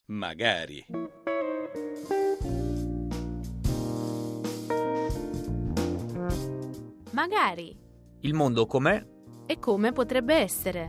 Magari. Magari. Il mondo com'è? E come potrebbe essere?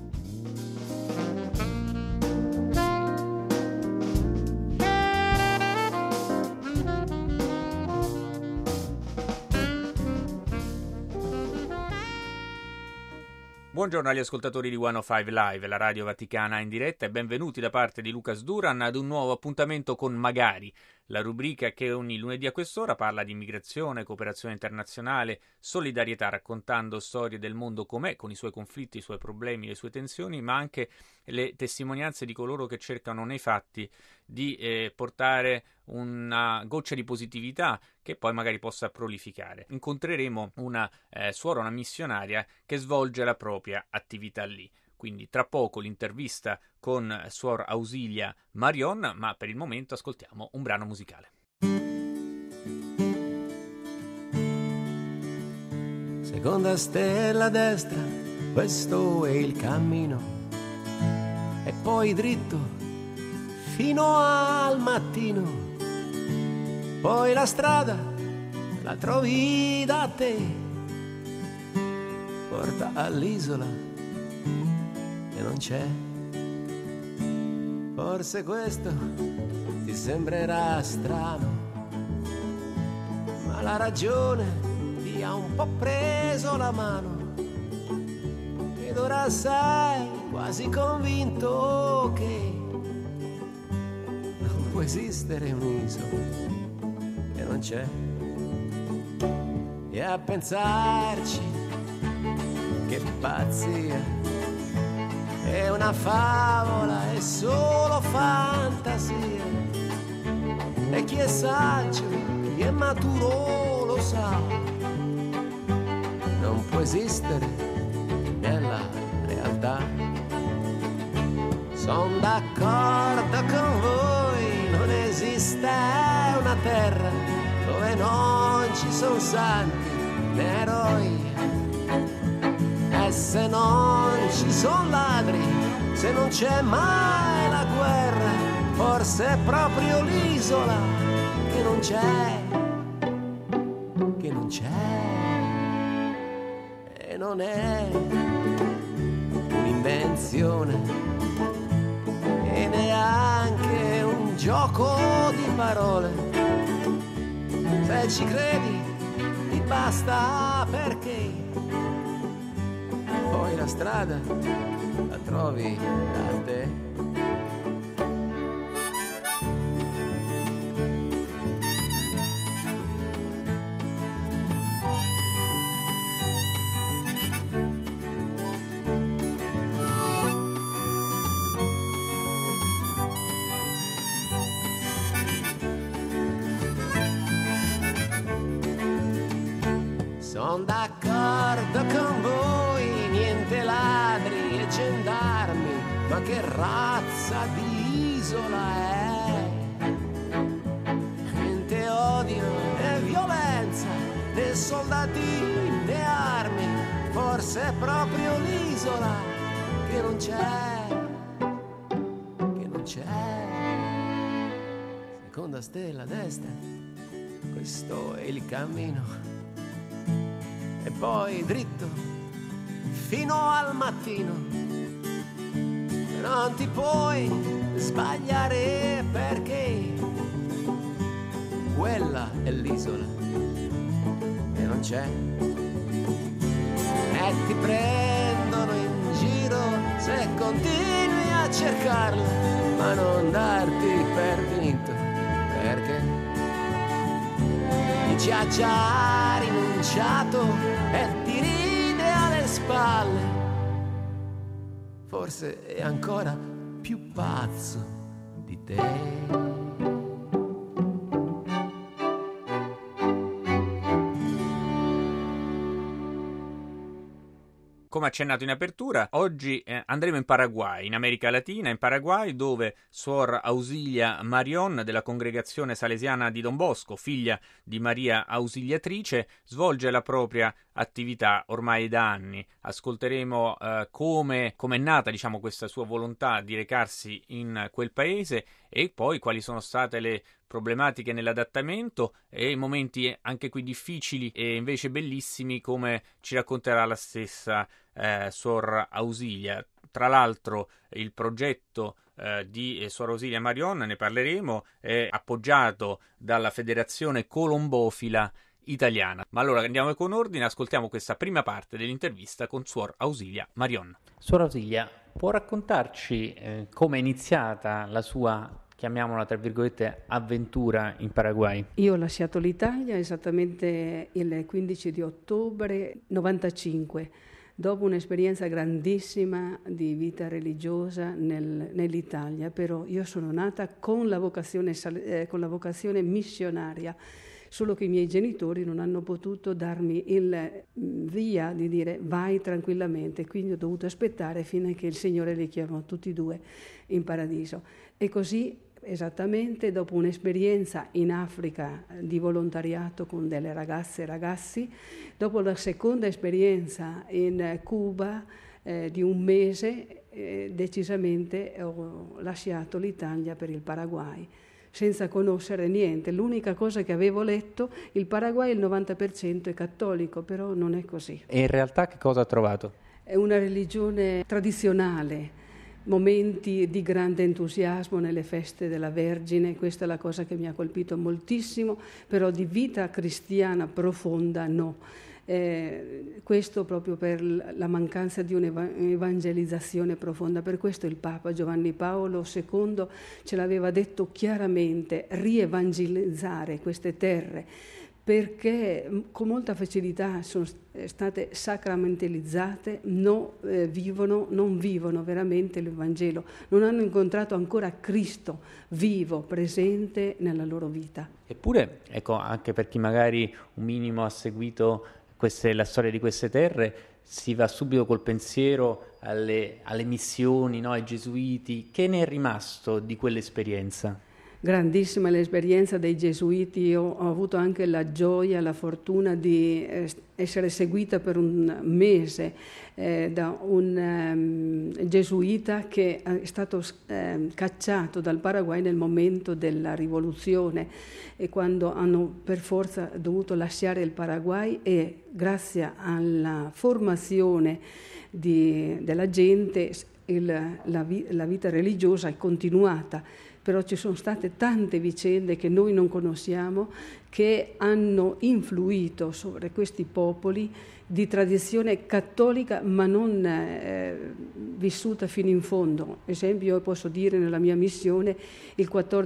Buongiorno agli ascoltatori di 105 Live, la radio vaticana in diretta, e benvenuti da parte di Lucas Duran ad un nuovo appuntamento con Magari, la rubrica che ogni lunedì a quest'ora parla di immigrazione, cooperazione internazionale, solidarietà, raccontando storie del mondo com'è, con i suoi conflitti, i suoi problemi, le sue tensioni, ma anche le testimonianze di coloro che cercano nei fatti di portare una goccia di positività che poi magari possa prolificare. Incontreremo una suora, una missionaria che svolge la propria attività lì. Quindi tra poco l'intervista con Suor Ausilia Marion, ma per il momento ascoltiamo un brano musicale. Seconda stella a destra, questo è il cammino, e poi dritto fino al mattino, poi la strada la trovi da te, porta all'isola e non c'è. Forse questo ti sembrerà strano, ma la ragione ti ha un po' preso la mano, ed ora sei quasi convinto che non può esistere un'isola che non c'è. E a pensarci, che pazzia, è una favola, è solo fantasia, e chi è saggio, chi è maturo lo sa, non può esistere nella realtà. Son d'accordo con voi, non esiste una terra dove non ci sono santi né eroi. E se non ci sono ladri, se non c'è mai la guerra, forse è proprio l'isola che non c'è, che non c'è. E non è un'invenzione e neanche un gioco di parole. Se ci credi ti basta, perché poi la strada la trovi da te. Son d'accordo con voi, niente ladri e gendarmi, ma che razza di isola è? Niente odio né violenza, né soldati né armi, forse è proprio l'isola che non c'è, che non c'è. Seconda stella a destra, questo è il cammino, e poi dritto fino al mattino. Non ti puoi sbagliare, perché quella è l'isola e non c'è. E ti prendono in giro se continui a cercarla, ma non darti per vinto, perché ci ha già rinunciato e ti ride alle spalle. Forse è ancora più pazzo di te. come accennato in apertura, oggi andremo in Paraguay, in America Latina, in Paraguay, dove Suor Ausilia Marion della congregazione salesiana di Don Bosco, figlia di Maria Ausiliatrice, svolge la propria attività ormai da anni. Ascolteremo come è nata, diciamo, questa sua volontà di recarsi in quel paese e poi quali sono state le problematiche nell'adattamento e momenti anche qui difficili e invece bellissimi, come ci racconterà la stessa Suor Ausilia. Tra l'altro il progetto di Suor Ausilia Marion, ne parleremo, è appoggiato dalla Federazione Colombofila Italiana. Ma allora andiamo con ordine, ascoltiamo questa prima parte dell'intervista con Suor Ausilia Marion. Suor Ausilia, può raccontarci come è iniziata la sua, chiamiamola tra virgolette, avventura in Paraguay? Io ho lasciato l'Italia esattamente il 15 di ottobre 95, dopo un'esperienza grandissima di vita religiosa nell'Italia, però io sono nata con la vocazione missionaria, solo che i miei genitori non hanno potuto darmi il via di dire vai tranquillamente, quindi ho dovuto aspettare fino a che il Signore li chiamò tutti e due in paradiso. E così, esattamente dopo un'esperienza in Africa di volontariato con delle ragazze e ragazzi, dopo la seconda esperienza in Cuba di un mese, decisamente ho lasciato l'Italia per il Paraguay, senza conoscere niente. L'unica cosa che avevo letto, il Paraguay il 90% è cattolico, però non è così. E in realtà che cosa ha trovato? È una religione tradizionale, momenti di grande entusiasmo nelle feste della Vergine, questa è la cosa che mi ha colpito moltissimo, però di vita cristiana profonda no. Questo proprio per la mancanza di un'evangelizzazione profonda. Per questo il Papa Giovanni Paolo II ce l'aveva detto chiaramente: rievangelizzare queste terre, perché con molta facilità sono state sacramentalizzate, non vivono veramente l'Evangelo, non hanno incontrato ancora Cristo vivo, presente nella loro vita. Eppure, ecco, anche per chi magari un minimo ha seguito la storia di queste terre, si va subito col pensiero alle missioni, no? Ai gesuiti. Che ne è rimasto di quell'esperienza? Grandissima l'esperienza dei gesuiti. Io ho avuto anche la gioia, la fortuna di essere seguita per un mese da un gesuita che è stato cacciato dal Paraguay nel momento della rivoluzione, e quando hanno per forza dovuto lasciare il Paraguay, e grazie alla formazione della gente la vita religiosa è continuata. Però ci sono state tante vicende che noi non conosciamo, che hanno influito sobre questi popoli di tradizione cattolica, ma non vissuta fino in fondo. Ad esempio, io posso dire nella mia missione il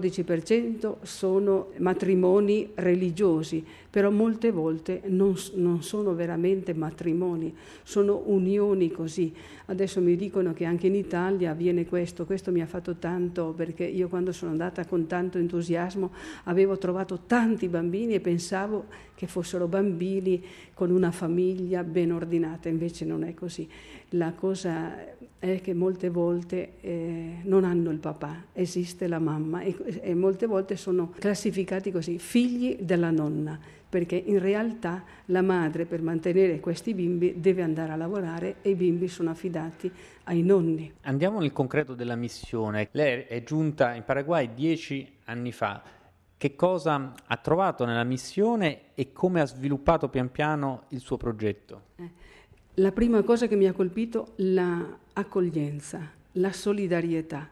14% sono matrimoni religiosi, però molte volte non sono veramente matrimoni, sono unioni così. Adesso mi dicono che anche in Italia avviene questo mi ha fatto tanto, perché io quando sono andata con tanto entusiasmo avevo trovato tanti bambini e pensavo che fossero bambini con una famiglia ben ordinata, invece non è così. La cosa è che molte volte non hanno il papà, esiste la mamma, e molte volte sono classificati così, figli della nonna, perché in realtà la madre, per mantenere questi bimbi, deve andare a lavorare e i bimbi sono affidati ai nonni. Andiamo nel concreto della missione. Lei è giunta in Paraguay 10 anni fa. Che cosa ha trovato nella missione e come ha sviluppato pian piano il suo progetto? La prima cosa che mi ha colpito, l'accoglienza, la solidarietà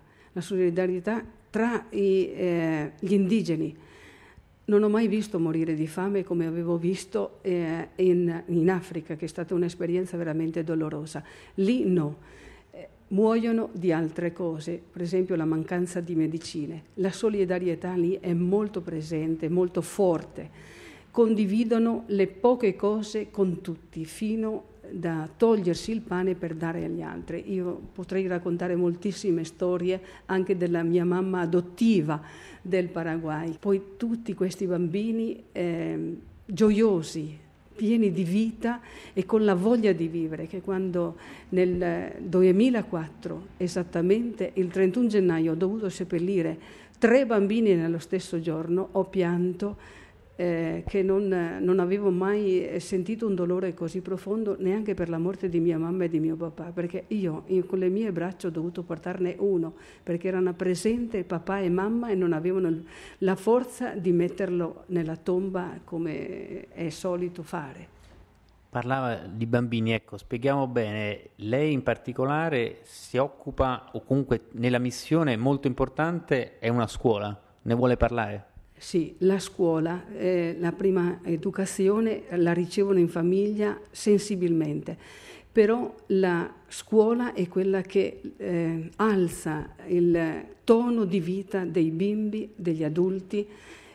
tra gli indigeni. Non ho mai visto morire di fame come avevo visto in Africa, che è stata un'esperienza veramente dolorosa. Lì no, muoiono di altre cose, per esempio la mancanza di medicine. La solidarietà lì è molto presente, molto forte. Condividono le poche cose con tutti, fino da togliersi il pane per dare agli altri. Io potrei raccontare moltissime storie anche della mia mamma adottiva del Paraguay. Poi tutti questi bambini gioiosi, pieni di vita e con la voglia di vivere, che quando nel 2004, esattamente il 31 gennaio, ho dovuto seppellire 3 bambini nello stesso giorno, ho pianto che non avevo mai sentito un dolore così profondo neanche per la morte di mia mamma e di mio papà, perché io con le mie braccia ho dovuto portarne uno, perché erano presenti papà e mamma e non avevano la forza di metterlo nella tomba come è solito fare. Parlava di bambini, ecco, spieghiamo bene, lei in particolare si occupa, o comunque nella missione molto importante, è una scuola, ne vuole parlare? Sì, la scuola, la prima educazione la ricevono in famiglia sensibilmente, però la scuola è quella che alza il tono di vita dei bimbi, degli adulti,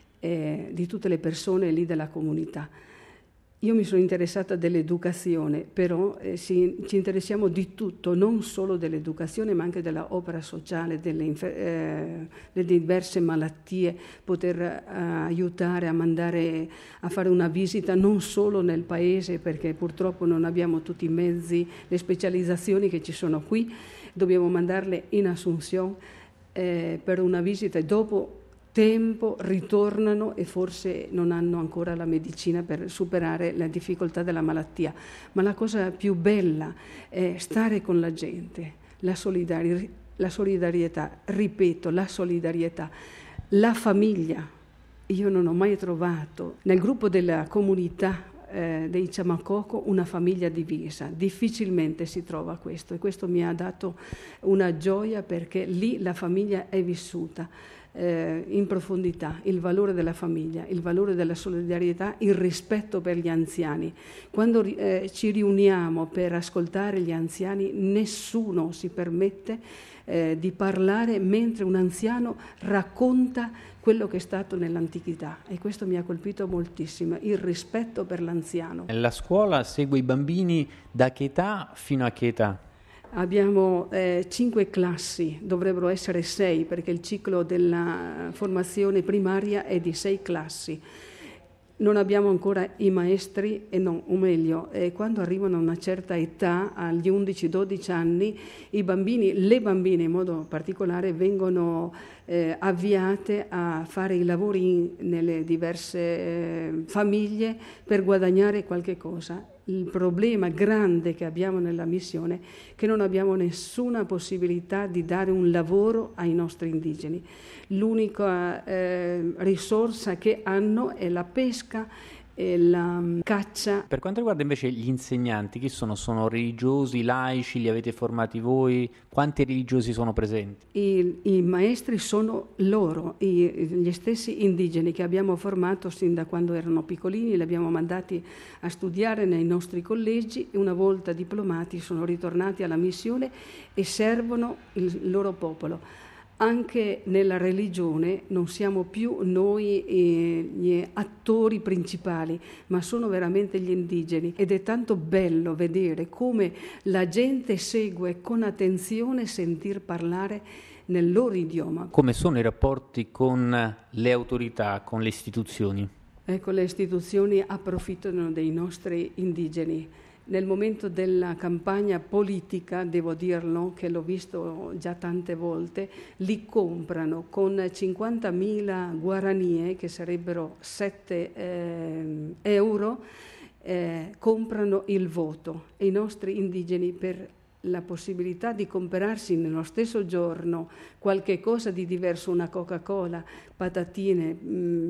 di tutte le persone lì della comunità. Io mi sono interessata dell'educazione, però ci interessiamo di tutto, non solo dell'educazione, ma anche dell'opera sociale, delle diverse malattie, poter aiutare a mandare a fare una visita non solo nel paese, perché purtroppo non abbiamo tutti i mezzi, le specializzazioni che ci sono qui, dobbiamo mandarle in Asunción per una visita e dopo tempo ritornano e forse non hanno ancora la medicina per superare la difficoltà della malattia. Ma la cosa più bella è stare con la gente, la solidarietà, ripeto, la solidarietà, la famiglia. Io non ho mai trovato nel gruppo della comunità dei Chamacoco una famiglia divisa, difficilmente si trova questo e questo mi ha dato una gioia perché lì la famiglia è vissuta in profondità, il valore della famiglia, il valore della solidarietà, il rispetto per gli anziani. Quando ci riuniamo per ascoltare gli anziani, nessuno si permette di parlare mentre un anziano racconta quello che è stato nell'antichità e questo mi ha colpito moltissimo, il rispetto per l'anziano. La scuola segue i bambini da che età fino a che età? Abbiamo 5 classi, dovrebbero essere 6 perché il ciclo della formazione primaria è di 6 classi. Non abbiamo ancora i maestri, o meglio, quando arrivano a una certa età, agli 11-12 anni, le bambine in modo particolare, vengono avviate a fare i lavori nelle diverse famiglie per guadagnare qualche cosa. Il problema grande che abbiamo nella missione è che non abbiamo nessuna possibilità di dare un lavoro ai nostri indigeni. L'unica risorsa che hanno è la pesca e la caccia. Per quanto riguarda invece gli insegnanti, chi sono? Sono religiosi, laici, li avete formati voi? Quanti religiosi sono presenti? I maestri sono loro, gli stessi indigeni che abbiamo formato sin da quando erano piccolini, li abbiamo mandati a studiare nei nostri collegi e una volta diplomati sono ritornati alla missione e servono il loro popolo. Anche nella religione non siamo più noi gli attori principali, ma sono veramente gli indigeni ed è tanto bello vedere come la gente segue con attenzione sentir parlare nel loro idioma. Come sono i rapporti con le autorità, con le istituzioni? Ecco, le istituzioni approfittano dei nostri indigeni. Nel momento della campagna politica, devo dirlo, che l'ho visto già tante volte, li comprano con 50.000 guaranie, che sarebbero 7 euro, comprano il voto. E i nostri indigeni, per la possibilità di comprarsi nello stesso giorno qualche cosa di diverso, una Coca-Cola, patatine,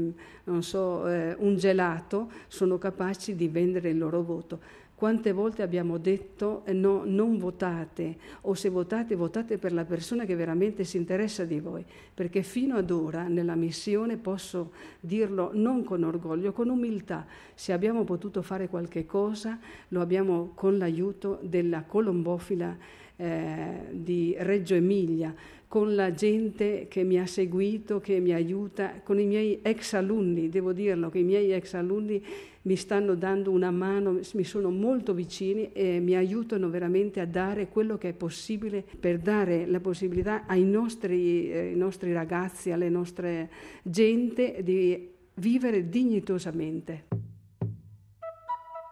un gelato, sono capaci di vendere il loro voto. Quante volte abbiamo detto no, non votate, o se votate, votate per la persona che veramente si interessa di voi, perché fino ad ora nella missione, posso dirlo non con orgoglio, con umiltà, se abbiamo potuto fare qualche cosa lo abbiamo con l'aiuto della colombofila di Reggio Emilia, con la gente che mi ha seguito, che mi aiuta, con i miei ex alunni, devo dirlo che i miei ex alunni mi stanno dando una mano, mi sono molto vicini e mi aiutano veramente a dare quello che è possibile per dare la possibilità ai nostri ragazzi, alle nostre gente di vivere dignitosamente.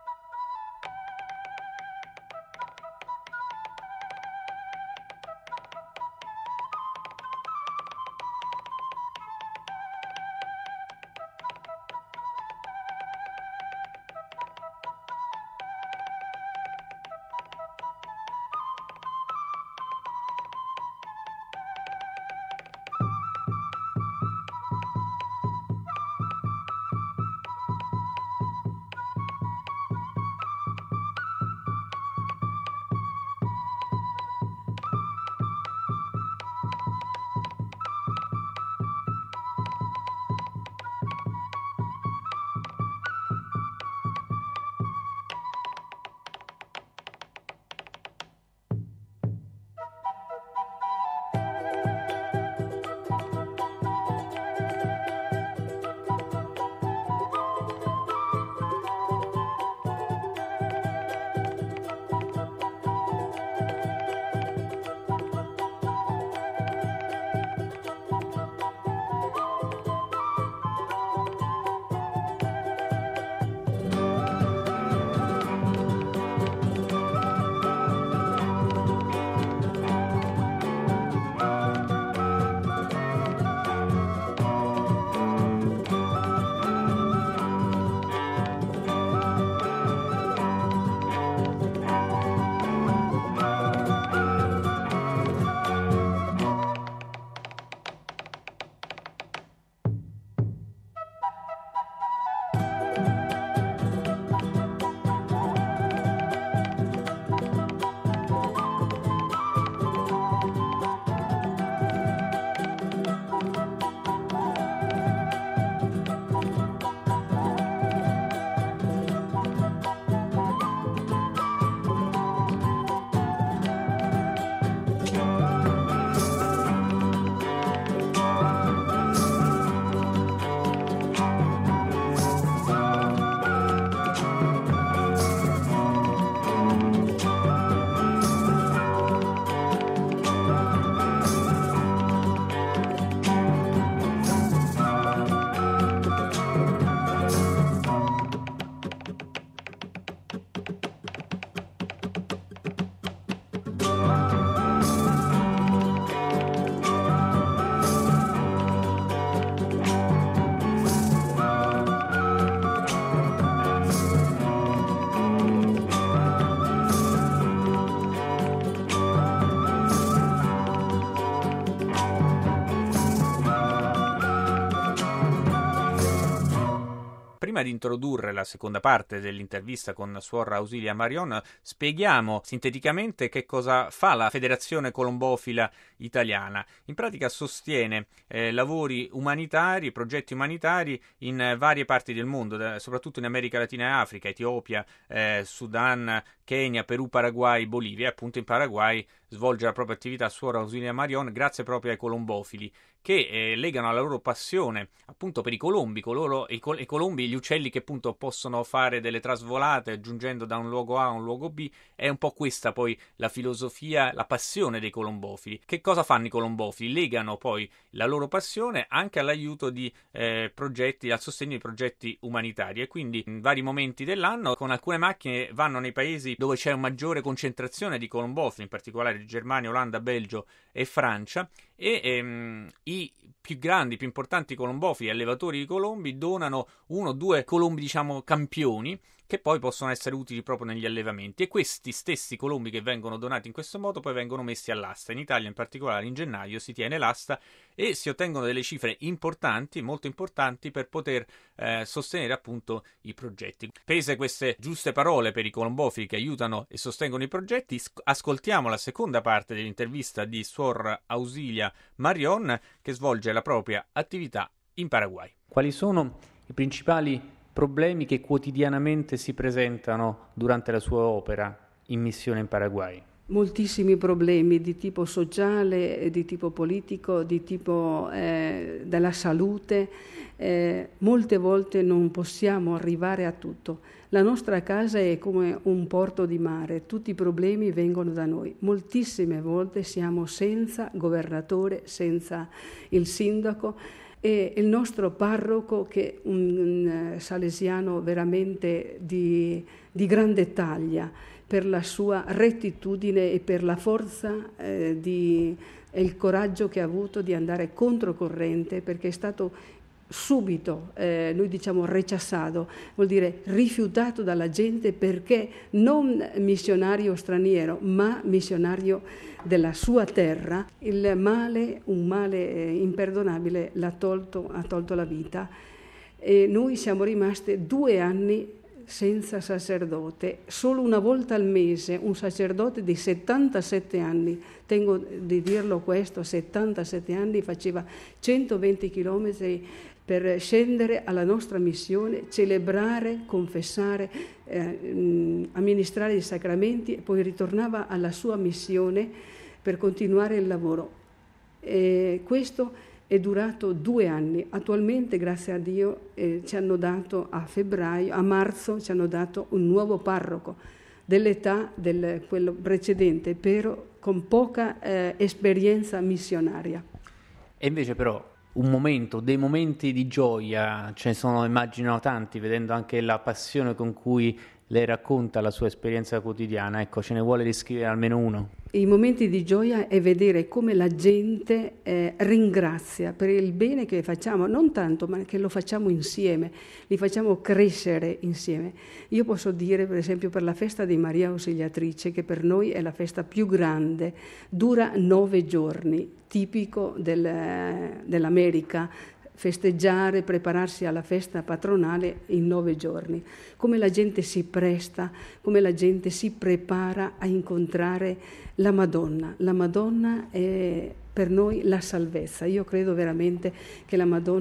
prima di introdurre la seconda parte dell'intervista con Suor Ausilia Marion, spieghiamo sinteticamente che cosa fa la Federazione Colombofila Italiana. In pratica sostiene lavori umanitari, progetti umanitari in varie parti del mondo, soprattutto in America Latina e Africa, Etiopia, Sudan, Kenya, Perù, Paraguay, Bolivia. Appunto in Paraguay svolge la propria attività Suor Ausilia Marion grazie proprio ai colombofili, che legano la loro passione appunto per i colombi, i colombi, gli uccelli che appunto possono fare delle trasvolate giungendo da un luogo A a un luogo B. È un po' questa poi la filosofia, la passione dei colombofili. Che cosa fanno i colombofili? Legano poi la loro passione anche all'aiuto di progetti, al sostegno di progetti umanitari, e quindi in vari momenti dell'anno con alcune macchine vanno nei paesi dove c'è una maggiore concentrazione di colombofili, in particolare Germania, Olanda, Belgio e Francia, e i più grandi, più importanti colombofili, allevatori di colombi, donano 1 o 2 colombi, diciamo, campioni, che poi possono essere utili proprio negli allevamenti, e questi stessi colombi che vengono donati in questo modo poi vengono messi all'asta. In Italia in particolare in gennaio si tiene l'asta e si ottengono delle cifre importanti, molto importanti, per poter sostenere appunto i progetti. Pese queste giuste parole per i colombofili che aiutano e sostengono i progetti, ascoltiamo la seconda parte dell'intervista di Suor Ausilia Marion, che svolge la propria attività in Paraguay. Quali sono i principali problemi che quotidianamente si presentano durante la sua opera in missione in Paraguay? Moltissimi problemi di tipo sociale, di tipo politico, di tipo della salute. Molte volte non possiamo arrivare a tutto. La nostra casa è come un porto di mare, tutti i problemi vengono da noi. Moltissime volte siamo senza governatore, senza il sindaco, e il nostro parroco, che è un salesiano veramente di grande taglia, per la sua rettitudine e per la forza e il coraggio che ha avuto di andare controcorrente, perché è stato subito, noi diciamo rechazzato, vuol dire rifiutato dalla gente, perché non missionario straniero, ma missionario della sua terra. Il male, un male imperdonabile, ha tolto la vita, e noi siamo rimasti 2 anni senza sacerdote. Solo una volta al mese un sacerdote di 77 anni, tengo di dirlo questo, 77 anni, faceva 120 chilometri per scendere alla nostra missione, celebrare, confessare, amministrare i sacramenti, e poi ritornava alla sua missione per continuare il lavoro. E questo è durato 2 anni. Attualmente, grazie a Dio, ci hanno dato a marzo ci hanno dato un nuovo parroco dell'età di quello precedente, però con poca esperienza missionaria. E invece però dei momenti di gioia ce ne sono, immagino, tanti, vedendo anche la passione con cui lei racconta la sua esperienza quotidiana. Ecco, ce ne vuole descrivere almeno uno? I momenti di gioia è vedere come la gente ringrazia per il bene che facciamo, non tanto, ma che lo facciamo insieme, li facciamo crescere insieme. Io posso dire, per esempio, per la festa di Maria Ausiliatrice, che per noi è la festa più grande, dura 9 giorni, tipico dell'America, festeggiare, prepararsi alla festa patronale in 9 giorni. Come la gente si presta, come la gente si prepara a incontrare la Madonna. La Madonna è per noi la salvezza. Io credo veramente che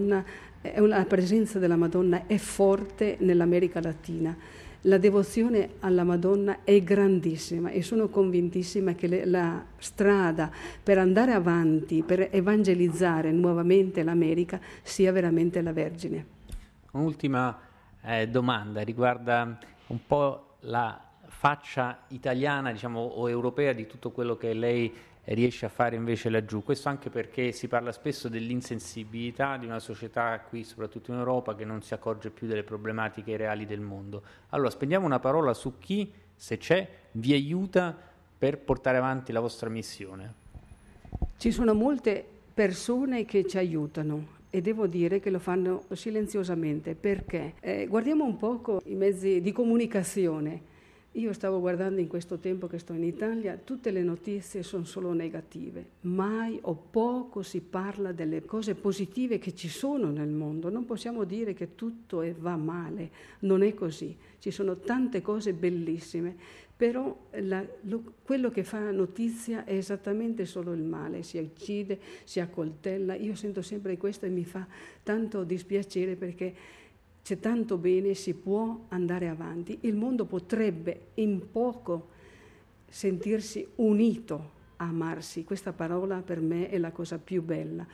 la presenza della Madonna è forte nell'America Latina. La devozione alla Madonna è grandissima, e sono convintissima che la strada per andare avanti, per evangelizzare nuovamente l'America, sia veramente la Vergine. Un'ultima domanda riguarda un po' la faccia italiana, diciamo, o europea di tutto quello che lei riesce a fare invece laggiù. Questo anche perché si parla spesso dell'insensibilità di una società qui, soprattutto in Europa, che non si accorge più delle problematiche reali del mondo. Allora, spendiamo una parola su chi, se c'è, vi aiuta per portare avanti la vostra missione. Ci sono molte persone che ci aiutano, e devo dire che lo fanno silenziosamente, perché guardiamo un poco i mezzi di comunicazione. Io stavo guardando in questo tempo che sto in Italia, tutte le notizie sono solo negative, mai o poco si parla delle cose positive che ci sono nel mondo. Non possiamo dire che tutto va male, non è così, ci sono tante cose bellissime, però quello che fa notizia è esattamente solo il male, si uccide, si accoltella. Io sento sempre questo e mi fa tanto dispiacere perché c'è tanto bene, si può andare avanti. Il mondo potrebbe in poco sentirsi unito, amarsi. Questa parola per me è la cosa più bella.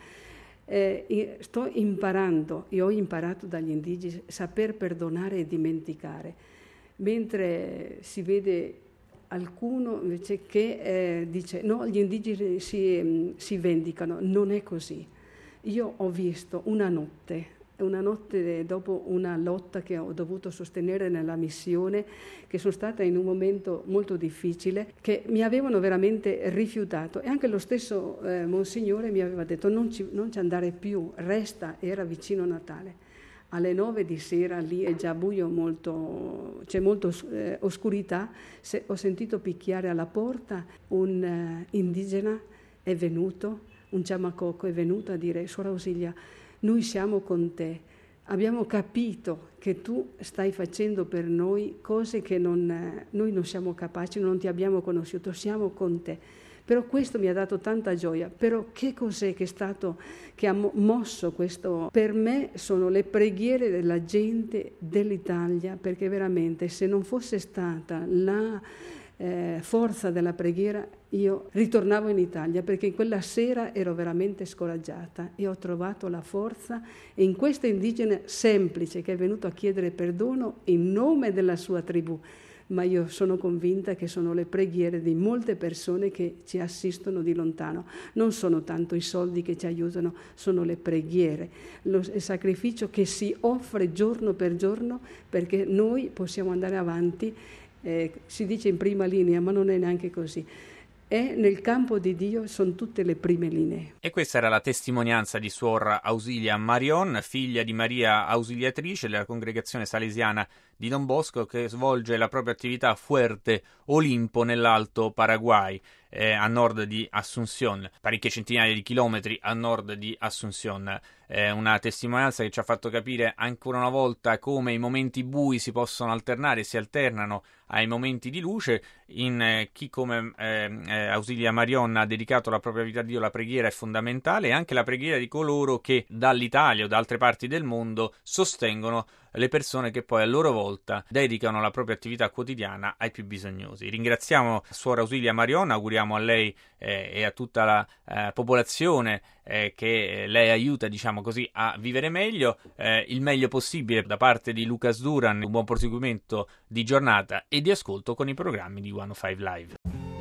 Sto imparando, e ho imparato dagli indigeni, saper perdonare e dimenticare. Mentre si vede qualcuno invece che dice no, gli indigeni si vendicano. Non è così. Io ho visto una notte dopo una lotta che ho dovuto sostenere nella missione, che sono stata in un momento molto difficile, che mi avevano veramente rifiutato, e anche lo stesso Monsignore mi aveva detto non ci andare più, resta, era vicino Natale. Alle 9 di sera lì è già buio, c'è molta oscurità, ho sentito picchiare alla porta, un indigena è venuto, un Giamacocco è venuto a dire: Suor Ausilia, noi siamo con te, abbiamo capito che tu stai facendo per noi cose che noi non siamo capaci, non ti abbiamo conosciuto, siamo con te. Però questo mi ha dato tanta gioia. Però che cos'è che ha mosso questo? Per me sono le preghiere della gente dell'Italia, perché veramente se non fosse stata la forza della preghiera io ritornavo in Italia, perché quella sera ero veramente scoraggiata e ho trovato la forza in questo indigene semplice che è venuto a chiedere perdono in nome della sua tribù. Ma io sono convinta che sono le preghiere di molte persone che ci assistono di lontano. Non sono tanto i soldi che ci aiutano, sono le preghiere, il sacrificio che si offre giorno per giorno perché noi possiamo andare avanti. Si dice in prima linea, ma non è neanche così. E nel campo di Dio sono tutte le prime linee. E questa era la testimonianza di Suor Ausilia Marion, figlia di Maria Ausiliatrice della congregazione salesiana di Don Bosco, che svolge la propria attività a Fuerte Olimpo nell'Alto Paraguay, a nord di Asunción, parecchie centinaia di chilometri a nord di Asunción. Una testimonianza che ci ha fatto capire ancora una volta come i momenti bui si possono alternare, si alternano ai momenti di luce. In chi come Ausilia Marion ha dedicato la propria vita a Dio, la preghiera è fondamentale, e anche la preghiera di coloro che dall'Italia o da altre parti del mondo sostengono le persone che poi a loro volta dedicano la propria attività quotidiana ai più bisognosi. Ringraziamo Suor Ausilia Marion, auguriamo a lei e a tutta la popolazione che lei aiuta, diciamo così, a vivere meglio, il meglio possibile. Da parte di Lucas Duran, un buon proseguimento di giornata e di ascolto con i programmi di 105 Live.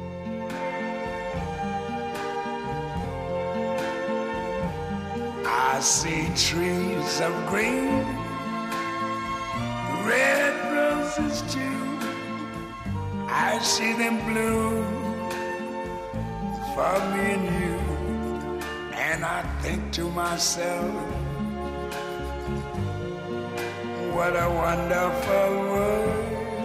I see trees of green, red roses too. I see them bloom for me and you. And I think to myself, what a wonderful world.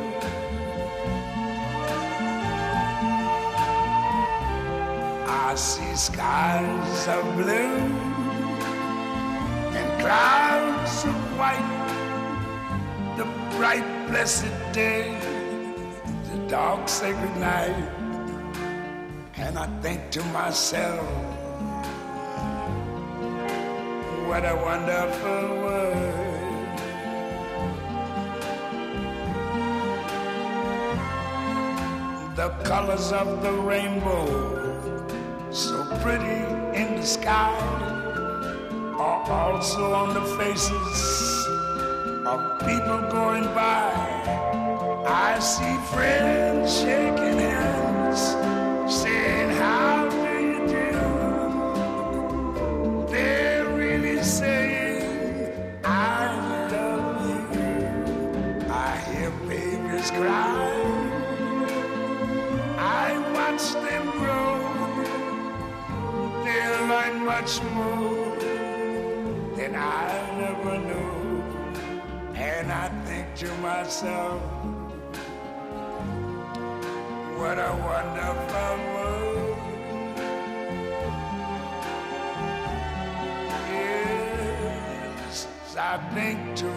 I see skies of blue and clouds of white, the bright blessed day, the dark sacred night. And I think to myself, what a wonderful world. The colors of the rainbow, so pretty in the sky, are also on the faces of people going by. I see friends shaking hands, saying, how do you do? They're really saying, I love you. I hear babies cry, I watch them grow. They'll learn much more than I never knew. And I think to myself, What a wonderful world. Yes, I think to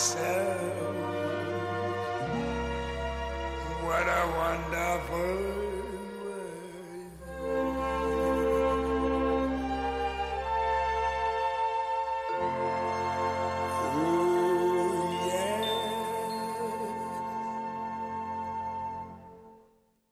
myself, what a wonderful